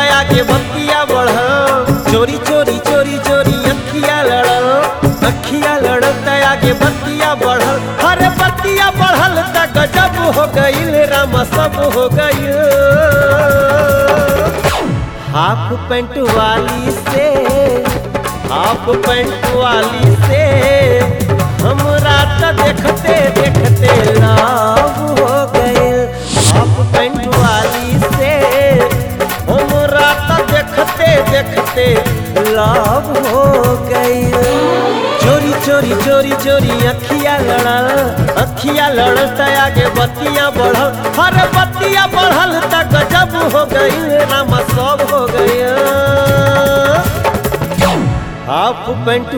तया के बतिया बढ़ल चोरी चोरी चोरी चोरी अखिया लड़ल तया के बतिया बढ़ल हरे बतिया बढ़ल त गजब हो गईल रामा सब हो गईल। हाफ पैंट वाली से हमरा त देखते देखते लव हो गईल। हाफ पैंट वाली से हमरा त देखते देखते लव हो गईल। चोरी चोरी चोरी चोरी अखिया लड़ल तया के बतिया बढ़ल हर बतिया बढ़ल त गजब हो गईल रामा सब हो गईल। हाफ पैंट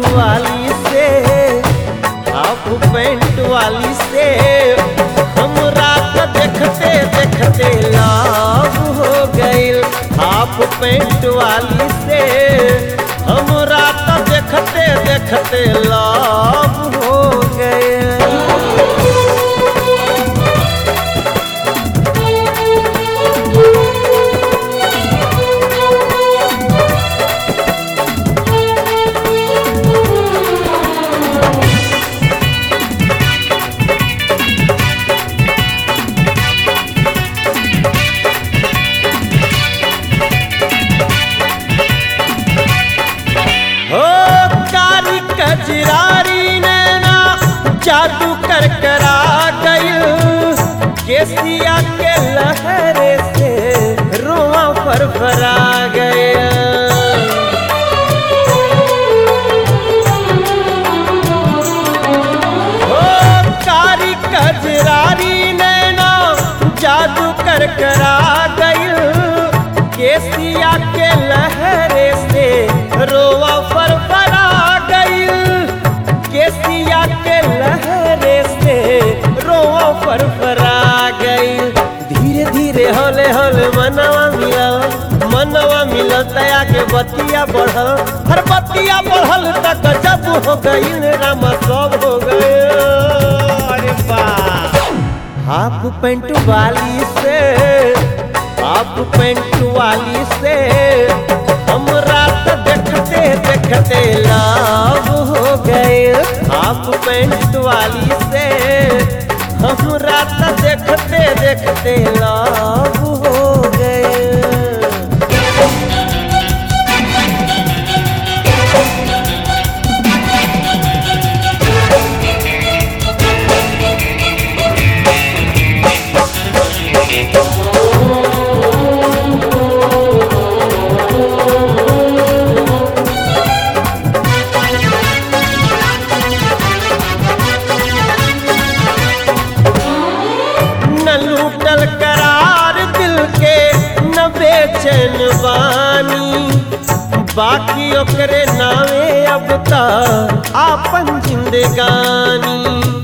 वाली से हमरा त देखते देखते लव हो गईल। हाफ पैंट वाली से हमरा त देखते देखते लव हो गईल। कजरारी नैना जादू कर करा गईल केसिया के लहरे से रोआ फरफरा गया। ओ कारी कजरारी नैना जादू कर करा गईल केसिया के लहरे से रोआ फरफरा केसिया के लहरे से रोआ फरफरा गई। धीरे धीरे होले होले मनवा मिलल तया के बतिया बढ़ल हर बतिया बढ़ल त गजब हो गईल रामा सब हो गईल। अरे वाह। हाफ पैंट वाली से हमरा त देखते देखते लव हो गईल। हाफ पैंट वाली से हमरा त देखते देखते लव हो गईल। करार दिल के न बेचैन बानी बाकी ओकरे नावे अब तक आपन जिंदगानी।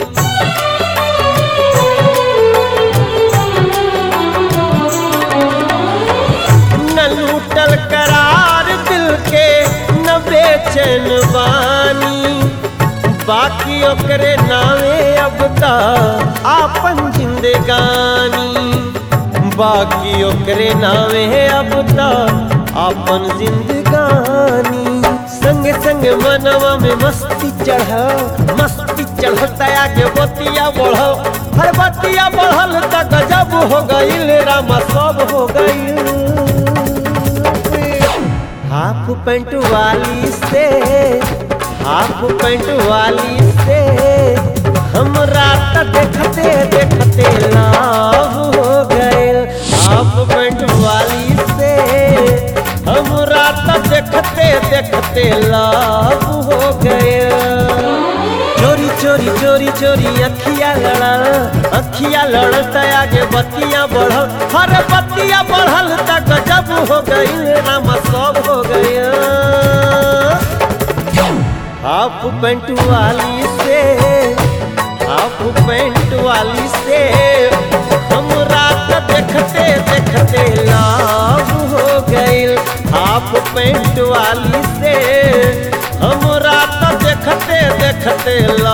न लूटल करार दिल के न बेचैन बानी बाकी ओकरे नावे अब तक आपन जिंदगानी। बाकी ओकरे नावे अब तक आपन जिंदगानी। संगे संगे मनवा में मस्ती चढ़ तया के बतिया बढ़ल हर बतिया बढ़ल त गजब हो गईल रामा सब हो गईल। हाफ पैंट वाली से हमरा त देखते देखते लव हो गईल। हाफ पैंट वाली से हमरा त देखते देखते लव हो गईल। चोरी चोरी चोरी चोरी अखिया लड़ल तया के बतिया बढ़ल हर बतिया बढ़ल त गजब हो गईल रामा सब हो गईल। हाफ पैंट वाली से हमरा त देखते देखते लव हो गईल। हाफ पैंट वाली से हमरा त देखते देखते